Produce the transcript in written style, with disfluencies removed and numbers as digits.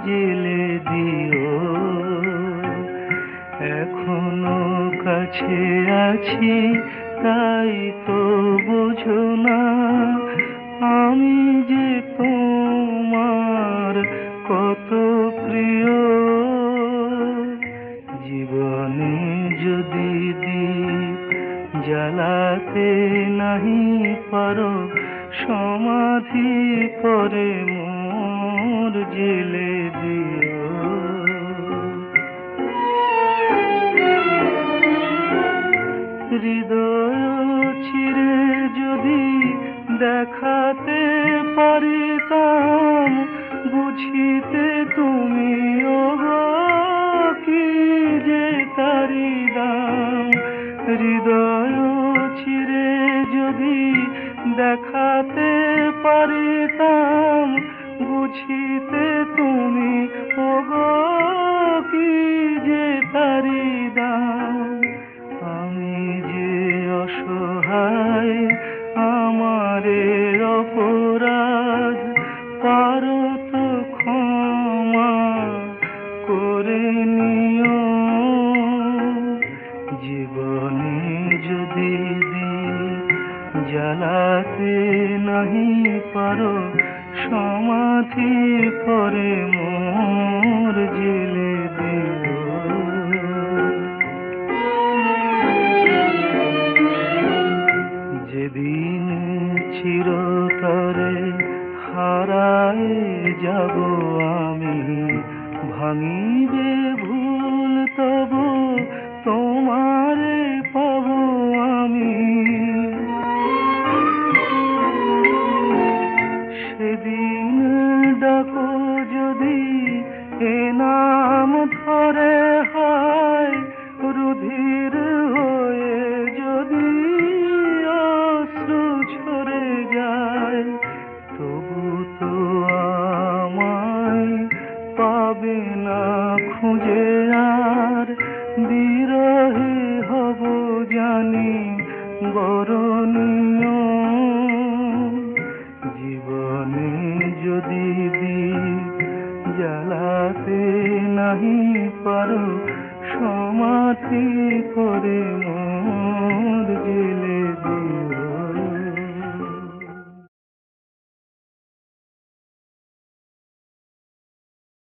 জেলে দিও। এখনো কাছে আছি তাই তো বোঝো না আমি যে তোমার কত প্রিয়। জীবনে যদি দীপ জ্বালাতে নাহি পারো সমাধি করে মোর জেলে দিও। হৃদয় চিরে যদি দেখাতে পারিতাম বুঝিতে তুমি ওগো কি যে তারি দাম। হৃদয় চিরে যদি দেখাতে পারিতাম বুঝিতে তুমি ওগো কি যে তারি দাম। আমি যে অসহায় আমারে অপরাধ পারো তো ক্ষমা করে নিও। জীবনে যদি দীপ জ্বালাতে নাহি পারো সমাধি করে মোর জেলে দিও। যেদিন চিরতরে হারায় যাব আমি ভাঙিবে ভুল তবু তোমারে পাবো আমি। সেদিন ডাকো যদি এ নাম ধরে হয় রুধির হয়ে যদি অশ্রু ঝরে যায় তবু তো আমায় পাবে না খুঁজে আর বিরহে হব জানি বরণীয়। জীবনে যদি দীপ জ্বালাতে নাহি পারো সমাধি করে